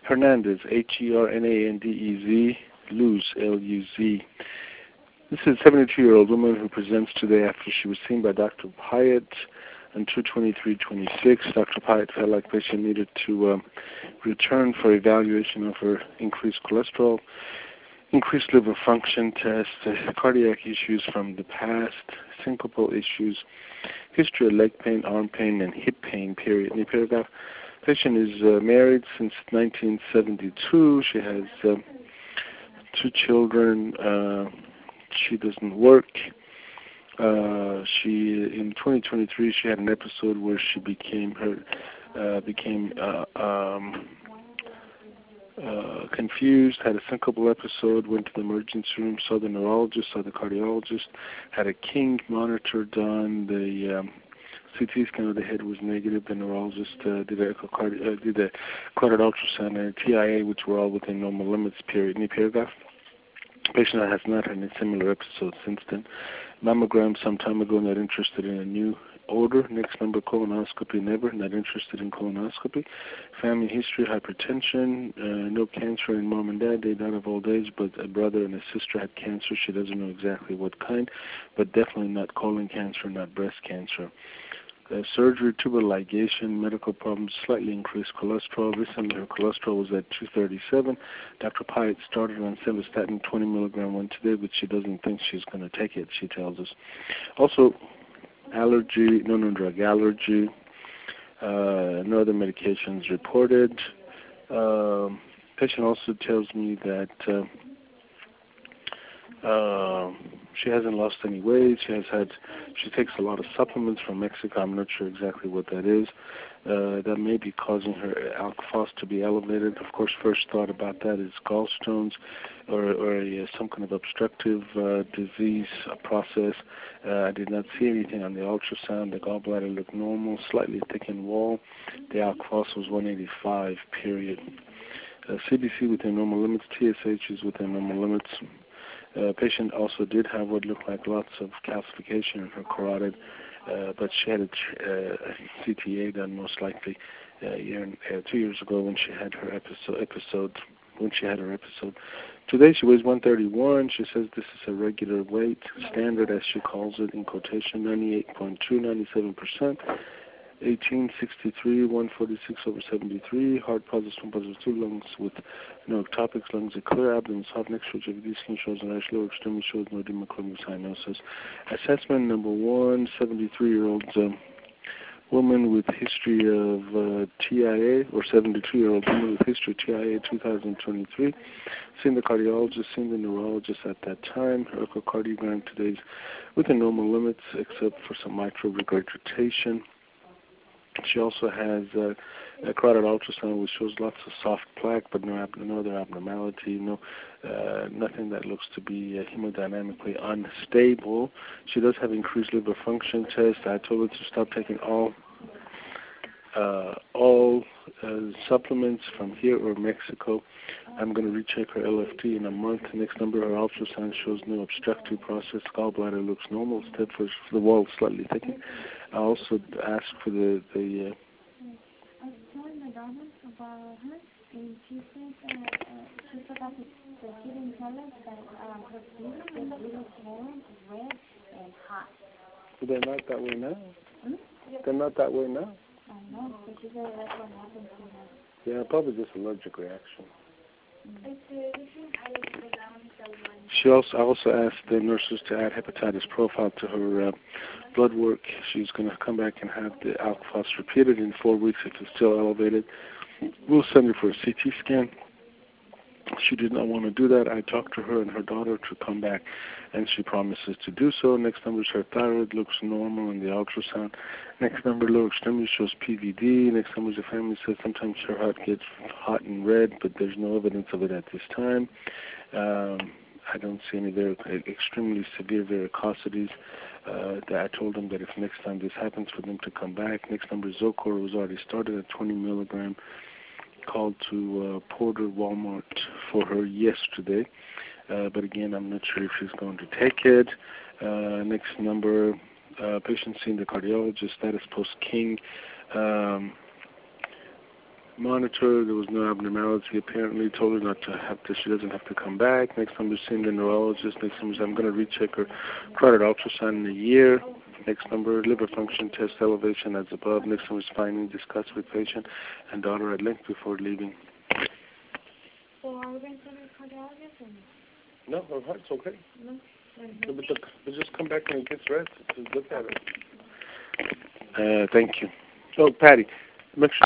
Hernandez, Hernandez, Luz, Luz. This is a 72-year-old woman who presents today after she was seen by Dr. Pyatt on 2/23/26. Dr. Pyatt felt like the patient needed to return for evaluation of her increased cholesterol, increased liver function test, cardiac issues from the past, syncopal issues, history of leg pain, arm pain, and hip pain, period. In the paragraph, patient is married since 1972. She has 2 children. She doesn't work. In 2023 she had an episode where she became confused, had a syncopal episode, went to the emergency room, saw the neurologist, saw the cardiologist, had a King monitor done. The CT scan of the head was negative. The neurologist did a carotid ultrasound and a TIA, which were all within normal limits, period. Any paragraph? Patient has not had any similar episodes since then. Mammogram some time ago, not interested in a new order. Next number, colonoscopy, never, not interested in colonoscopy. Family history, hypertension, no cancer in mom and dad. They died of old age, but a brother and a sister had cancer. She doesn't know exactly what kind, but definitely not colon cancer, not breast cancer. Surgery, tubal ligation, medical problems, slightly increased cholesterol. Recently her cholesterol was at 237. Dr. Pyatt started on simvastatin 20 milligram one today, but she doesn't think she's going to take it, she tells us. Also, allergy, no drug allergy, no other medications reported. Patient also tells me that she hasn't lost any weight. She takes a lot of supplements from Mexico. I'm not sure exactly what that is. That may be causing her alk phos to be elevated. Of course, first thought about that is gallstones or some kind of obstructive disease process. I did not see anything on the ultrasound. The gallbladder looked normal, slightly thickened wall. The alk phos was 185, period. CBC within normal limits. TSH is within normal limits. Patient also did have what looked like lots of calcification in her carotid, but she had a CTA done most likely 2 years ago when she had her episode. Today she weighs 131. She says this is a regular weight, standard as she calls it in quotation, 98.2, 97%. 1863, 146 over 73, heart positive, swim positive, 2 lungs with no ectopics, lungs are clear, abdomen soft, next to JVD, skin shows an rash, lower extremity shows no edema, cyanosis. Assessment number 1, 73-year-old woman with history of TIA, or 72-year-old woman with history of TIA 2023. Seen the cardiologist, seen the neurologist at that time. Her echocardiogram today is within normal limits except for some mitral regurgitation. She also has a carotid ultrasound which shows lots of soft plaque, but no other abnormality, nothing that looks to be hemodynamically unstable. She does have increased liver function test. I told her to stop taking all supplements from here or Mexico. I'm going to recheck her LFT in a month. Next number, her ultrasound shows no obstructive process. Gallbladder looks normal. Instead for the wall slightly thickened. I also asked for the I was telling my daughter about her, and she said she forgot that she didn't tell us that her feet get really swollen, red, and hot. But they're not that way now. They're not that way now. I know, but she said that's what happened to her. Yeah, probably just allergic reaction. I also asked the nurses to add hepatitis profile to her blood work. She's going to come back and have the alk phos repeated in 4 weeks if it's still elevated. We'll send her for a CT scan. She did not want to do that. I talked to her and her daughter to come back, and she promises to do so. Next number is her thyroid, looks normal in the ultrasound. Next number, lower extremity, shows PVD. Next number is a family says sometimes her heart gets hot and red, but there's no evidence of it at this time. I don't see any extremely severe varicosities. I told them that if next time this happens, for them to come back. Next number is Zocor, was already started at 20 milligram. Called to Porter Walmart for her yesterday, but again, I'm not sure if she's going to take it. Next number, patient seen the cardiologist, status post King. monitor. There was no abnormality. Apparently, told her not to have to. She doesn't have to come back. Next time we're seeing the neurologist. Next time I'm going to recheck her carotid ultrasound in a year. Next number, liver function test elevation as above. Next number is finding, discuss with patient and daughter at length before leaving. So are we going to the cardiologist or no? No, her heart's okay. no? But just come back when it gets rest to look at it. Thank you. So, Patty, make sure